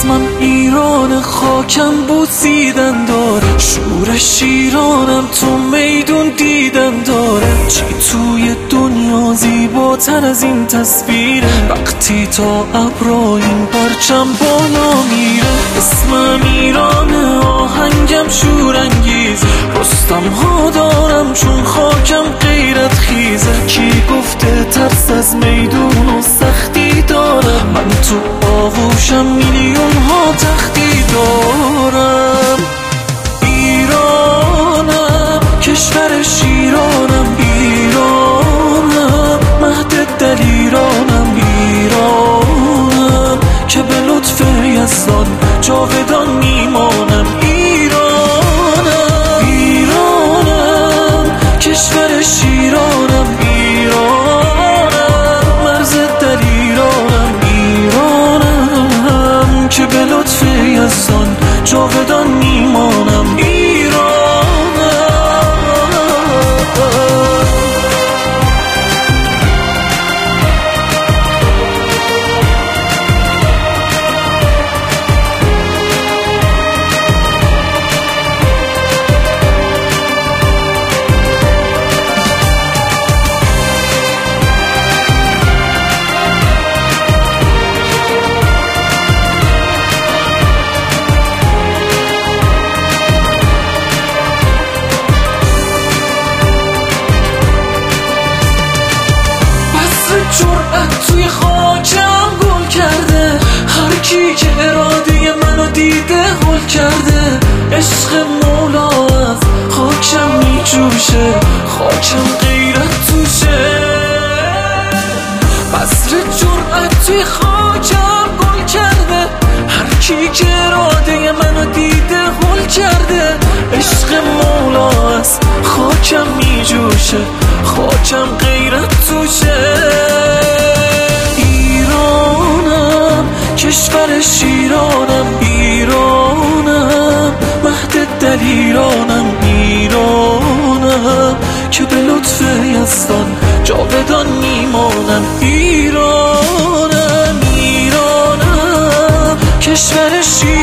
اسمم ایران، خاکم بوسیدن داره، شور شیرانم تو میدون دیدن داره. چی توی دنیا زیباتر از این تصویره؟ وقتی تا ابرا این پرچم بالا میره. اسمم ایرانه، آهنگم شورانگیز، رستم ها دارم چون خاکم غیرت خیزه. کی گفته ترس از میدون و سختی دارم؟ من تو آغوشم میلیون ها تختی دارم. ایرانم، کشور شیرانم، ایرانم، مهد دلیرانم، ایرانم که به لطف یزدان جاودان میمانم. ایرانم، ایرانم، کشور شیرانم، ایرانم، مرز دلیرانم، ایرانم که به لطف یزدان جاودان میمانم. جرأت توی خاکم گل کرده، هر کی که اراده منو دیده هل کرده. عشق مولا از خاکم میجوشه، خاکم غیرت توشه. بذر جرأت توی خاکم گل کرده، هر کی که اراده منو دیده هل کرده. عشق مولا از خاکم میجوشه، خاکم غیرت توشه. کشور شیرانم، ایرانم، مهد دلیرانم، ایرانم که به لطف یزدان جاودان میمانم. ایرانم، ایرانم، کشور شیرانم.